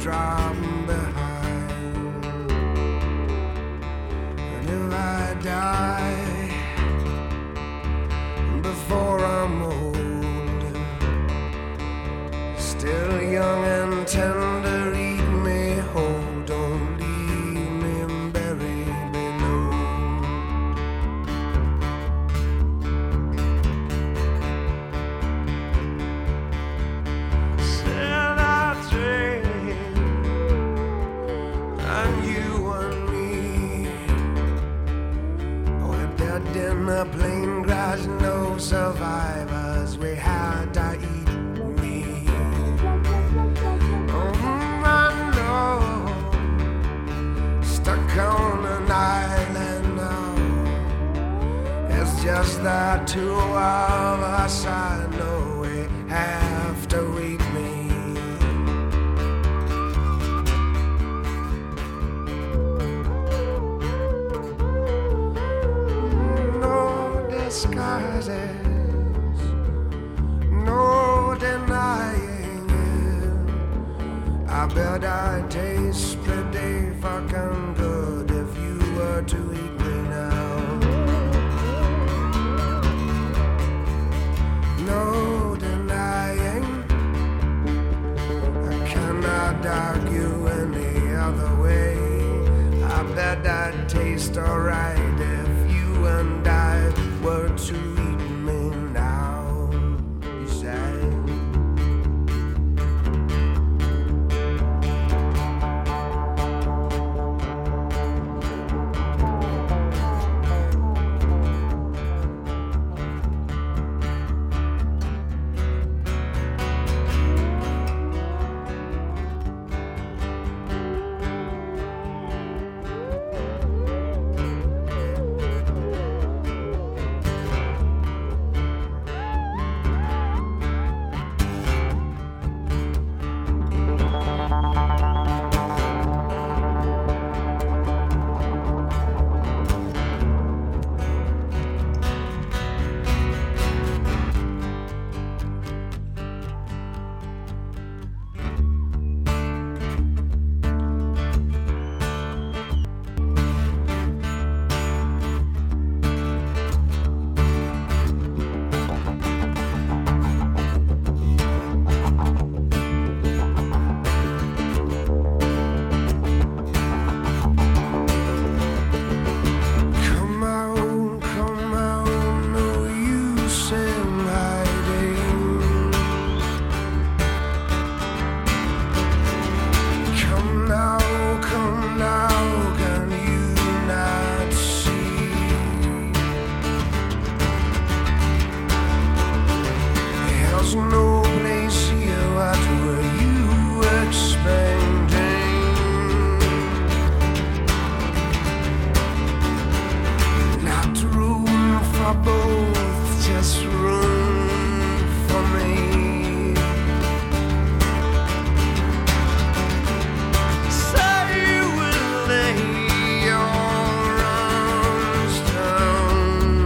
drop behind. And if I die before I'm old, still young and tender, eat me whole. Don't leave me buried below. Said I dream, and you and me, we're dead in the plain grass, no survivors. We had to eat meat. I know, stuck on an island now. It's just the two of us. I know we have to eat meat. No disguises, no denying it. I bet I taste pretty fucking good if you were to eat me now. No denying, I cannot argue any other way. I bet I'd taste alright if you and I were to eat me now. You say? No place here, what were you expecting? Not room for both, just room for me. Say you will lay your arms down.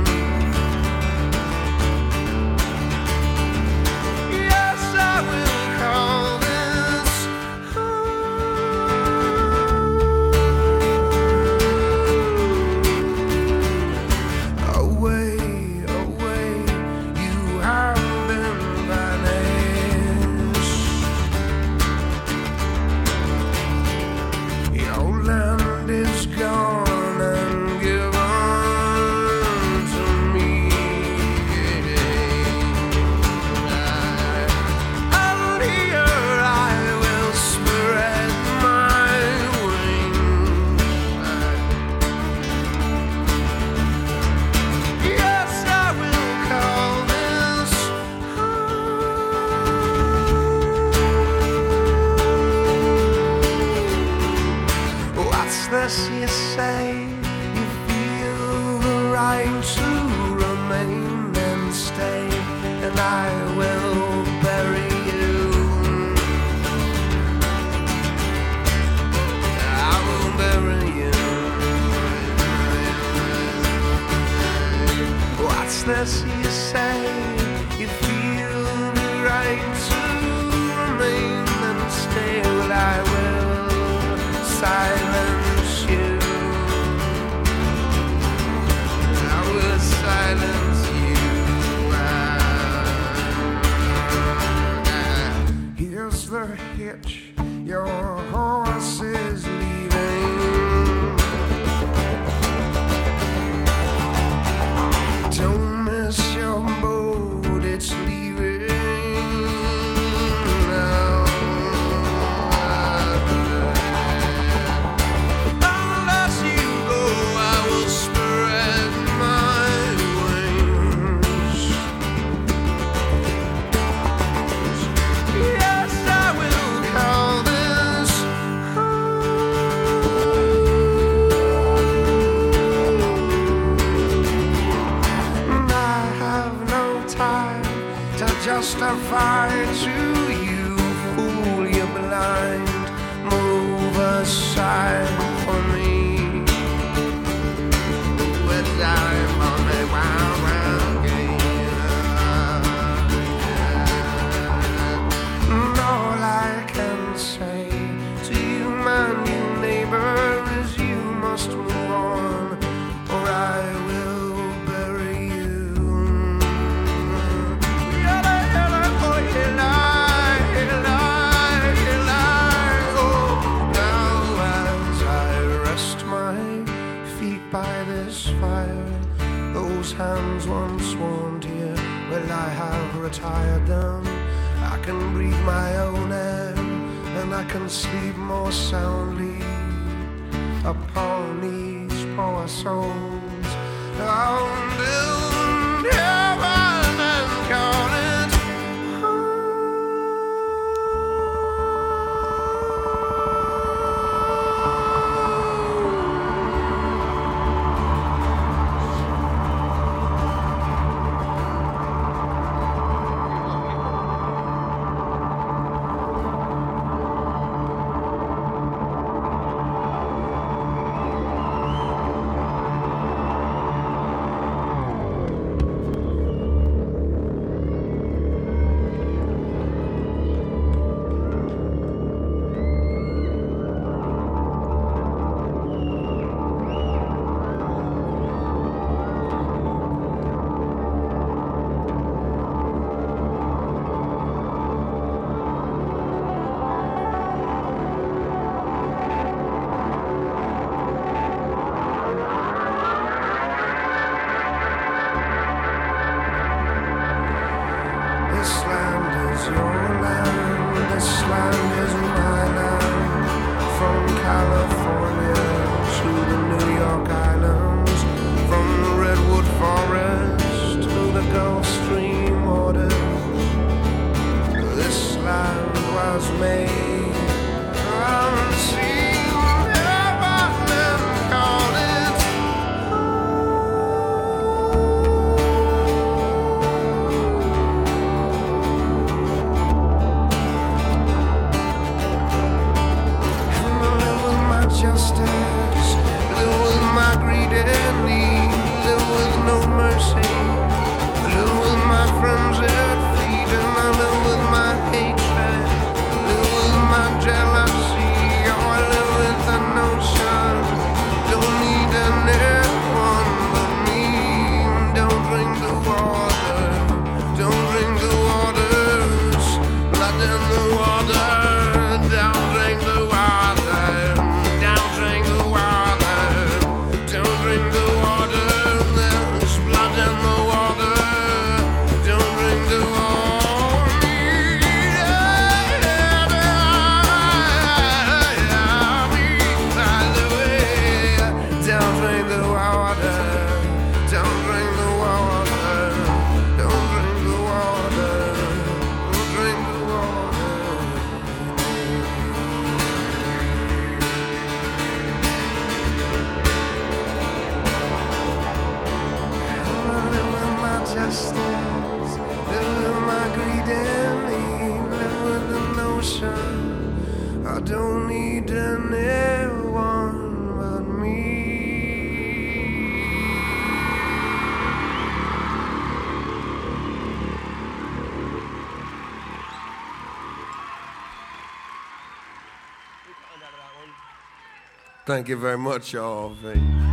This you say, you feel the right to remain and stay, and I will bury you. I will bury you. What's this you say, you feel the right to remain and stay, well I will your horse is leaving. Don't miss your boat, it's leaving now. Unless you go, I will spread my wings. Yes, I will call this home. I have no time to justify to you, fool, you're blind. Move aside for me. But I'm on a wild, wild game. And all I can say to you, my new neighbor, is you must move on, or I will bury you. Oh, now as I rest my feet by this fire, those hands once warmed here, well, I have retired them. I can breathe my own air, and I can sleep more soundly upon these poor souls. I'll build heaven and call it this land is your land, this land is my land. From California to the New York Islands, from the Redwood Forest to the Gulf Stream waters, this land was made. I've seen heaven and called it justice, live with my greed and need, live with no mercy, live with my friends at feet, and I live with my hatred, live with my jealousy, oh, I live with the notion, don't need anyone but me. Don't drink the water, don't drink the waters, blood in the water, don't drink the water. Drink the water, don't drink the water, there's blood in the water, don't drink the water. By the way, don't drink the water, don't drink the water, don't drink the water, don't drink the water. Justice, live with my greed and need, live with the notion I don't need anyone but me. Thank you very much, y'all.